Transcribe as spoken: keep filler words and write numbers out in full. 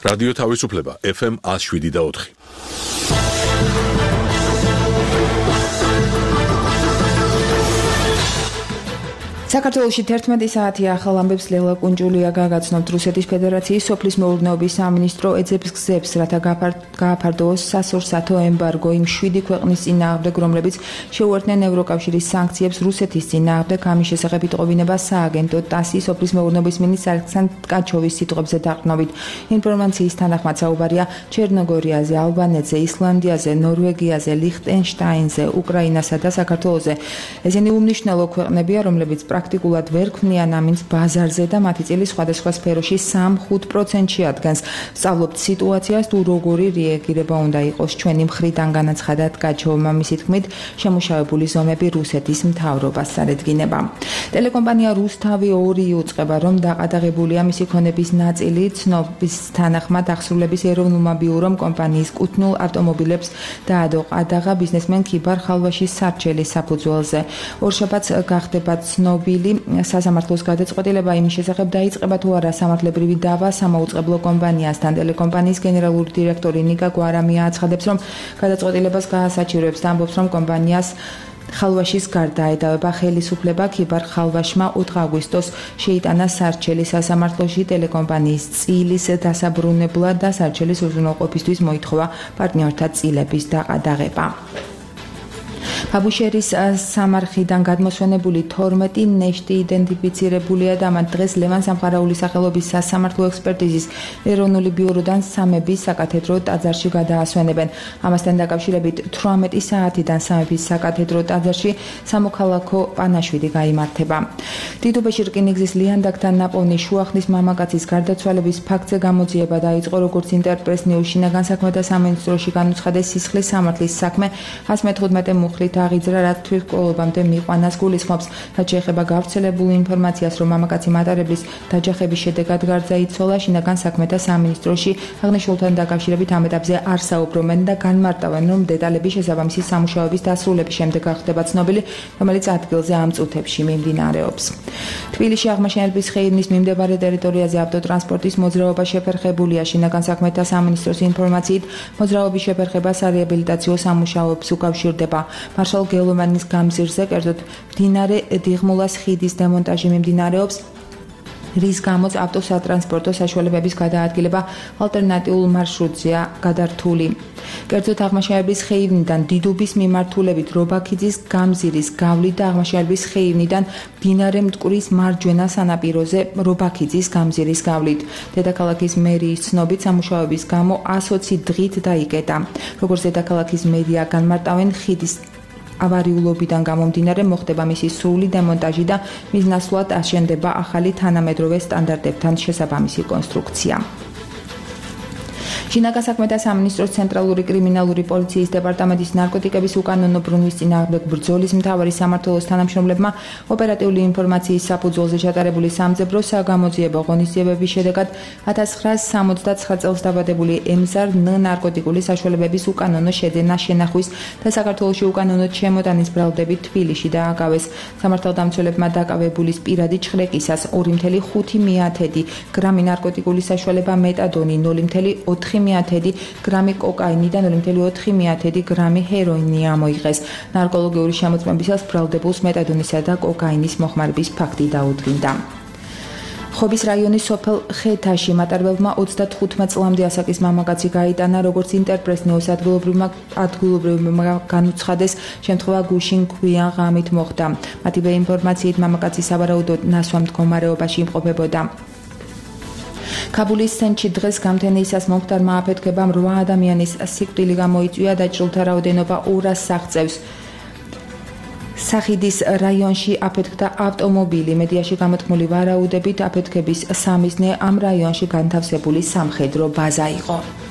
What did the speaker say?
რადიო თავისუფლება ეფ ემ one oh seven და four. საქართველოში თერთმეტი საათია ახალ ამბებს ლელა კუნჯულია გაგაცნობთ რუსეთის ფედერაციის სოფლის მეურნეობის სამინისტრო ეძებს გზებს, რათა გააფართოვოს სასურსათო ემბარგო იმ შვიდი ქვეყნის წინააღმდეგ, რომლებიც შეუერთდნენ ევროკავშირის სანქციებს რუსეთის წინააღმდეგ. ამის შესახებ იტყობინება სააგენტო ტასის სოფლის მეურნეობის მინისტრ ალექსანდრ ткаჩოვის სიტყვებზე დაყრდნობით. ინფორმაციის თანახმად საუბარია ჩერნოგორიაზე, ალბანეთზე, ისლანდიაზე, ნორვეგიაზე, ლიხტენშტაინზე, უკრაინასა და საქართველოზე. ესენი უმნიშვნელო ქვეყნებია, რომლებიც პრაქტიკულად ვერ ქმნიან ამინს ბაზარზე და მათი წილი სხვადასხვა სფეროში three-five პროცენტში ადგას. სწავლობთ სიტუაციას, თუ როგორი რეაგირება უნდა იყოს ჩვენი მხრიდან, განაცხადა ткаჩოვმა. მისი თქმით, შემუშავებული ზომები რუსეთის მთავრობას წარედგინება. ტელეკომპანია რუსთავი ორი იუწყება, რომ დაყადაღებულია მისი ქონების ნაწილი. ცნობის თანახმად აღსრულების ეროვნულმა ბიურომ კომპანიის კუთვნილ ავტომობილებს დაადო ყადაღა ბიზნესმენ ქიბარ ხალვაშის სარჩელის საფუძველზე. ორშაბათს გახდება ცნობილი სასამართლოს გადაწყვეტილება იმის შესახებ, დაიწყება თუ არა სამართლებრივი დავა სამაუწყებლო კომპანიასთან. ტელეკომპანიის გენერალური დირექტორი ნიკა გვარამია აცხადებს, რომ გადაწყვეტილებას გაასაჩივრებს და ამბობს, რომ კომპანიას ხალვაშის გარდა ედავება ხელისუფლება. ქიბარ ხალვაშმა ოთხ აგვისტოს შეიტანა სარჩელი სასამართლოში ტელეკომპანიის წილის დასაბრუნებლად და სარჩელის უზრუნველყოფისთვის მოითხოვა პარტნიორთა წილების დაყადაღება. აბუშერის სამარხიდან გადმოსვენებული თორმეტი ნეშტი იდენტიფიცირებულია და მათ დღეს ლევან სამხარაულის სახელობის სასამართლო ექსპერტიზის ეროვნული ბიუროდან სამების საკათედრო ტაძარში გადაასვენებენ. ამასთან დაკავშირებით თვრამეტი საათიდან სამების საკათედრო ტაძარში სამოქალაქო პანაშვიდი გაიმართება. დიდუბეში რკინიგზის ლიანდაგთან ნაპოვნი შუახნის მამაკაცის გარდაცვალების ფაქტზე გამოძიება დაიწყო, როგორც ინტერპრეს ნიუს შინაგან საქმეთა სამინისტროში განუცხადეს სისხლის სამართლის საქმე one hundred fifteen მუხლით აღიძრა, რაც თვითმკვლელობამდე მიყვანას გულისხმობს. რაც შეეხება გავრცელებულ ინფორმაციას, რომ მამაკაცი მატარებლის დაჯახების შედეგად გარდაიცვალა, შინაგან საქმეთა სამინისტროში აღნიშნულთან დაკავშირებით ამ ეტაპზე არ საუბრობენ და განმარტავენ, რომ დეტალები შესაბამისი სამუშაოების დასრულების შემდეგ გახდება ცნობილი, რომელიც ადგილზე ამ წუთებში მიმდინარეობს. თბილისში აღმაშენებლების ხეივნის მიმდებარე ტერიტორიაზე ავტოტრანსპორტის მოძრაობა შეფერხებულია. შინაგან საქმეთა სამინისტროს ინფორმაციით, მოძრაობის შეფერხება სარეაბილიტაციო სამუშაოებს უკავშირდება. მარშალ გელომანის გამზირზე, კერძოდ მდინარე დიღმულას ხიდის დემონტაჟი მიმდინარეობს, რის გამოც ავტოსატრანსპორტო საშუალებების გადაადგილება ალტერნატიულ მარშრუტზეა გადართული. კერძოდ აღმაშენებლების ხეივნიდან დიდუბის მიმართულებით რობაქიძის გამზირის გავლით და აღმაშენებლების ხეივნიდან მდინარე მტკვრის მარჯვენა სანაპიროზე რობაქიძის გამზირის გავლით. დედაქალაქის მერიის ცნობით სამუშაოების გამო one hundred twenty დღით დაიკეტა. როგორც დედაქალაქის მერია განმარტავენ, ხიდის ავარიულობიდან გამომდინარე მოხდება მისი სრული დემონტაჟი და მის ნაცვლად აშენდება ახალი თანამედროვე სტანდარტებთან შესაბამისი კონსტრუქცია. შინაგან საქმეთა სამინისტროს ცენტრალური კრიმინალური პოლიციის დეპარტამენტის ნარკოტიკების უკანონო ბრუნვის წინააღმდეგ ბრძოლის მთავარი სამმართველოს თანამშრომლებმა ოპერატიული ინფორმაციის საფუძველზე ჩატარებული სამძებრო საგამოძიებო ღონისძიებების შედეგად one thousand nine hundred seventy-nine წელს დაბადებული ემზარ ნ ნარკოტიკული საშუალებების უკანონო შეძენა შენახვის და საქართველოში უკანონო ჩემოდანის ბრალდებით თბილისში დააკავეს. სამართალდამცველებმა დაკავებულის პირადი ჩხრეკისას two point five გრამი ნარკოტიკული საშუალება მეტადონი, zero point four გრამი კოკაინი და zero point four გრამი ჰეროინი ამოიღეს. ნარკოლოგიური შემოწმებისას ბრალდებულს მეტადონისა და კოკაინის მოხმარების ფაქტი დაუდგინდა. ხობის რაიონის სოფელ ხეთაში მატარებელმა ოცდათხუთმეტ წლამდე ასაკის მამაკაცი გაიტანა, როგორც ინტერპრეს ნიუს ადგილობრივმა ადგილობრივმა განუცხადეს, შემთხვევა გუშინ გვიან ღამით მოხდა. მათივე ინფორმაციით მამაკაცი სავარაუდოდ ნასვამ მდგომარეობაში იმყოფებოდა. ქაბულის ცენტრში დღეს გამთენიისას მომხდარმა აფეთქებამ რვა ადამიანის სიკვდილი გამოიწვია, დაჭრილთა რაოდენობა ორას აღწევს. სახიდის რაიონში აფეთქდა ავტომობილი. მედიაში გამოთქმული ვარაუდებით აფეთქების სამიზნე ამ რაიონში განთავსებული სამხედრო ბაზა იყო.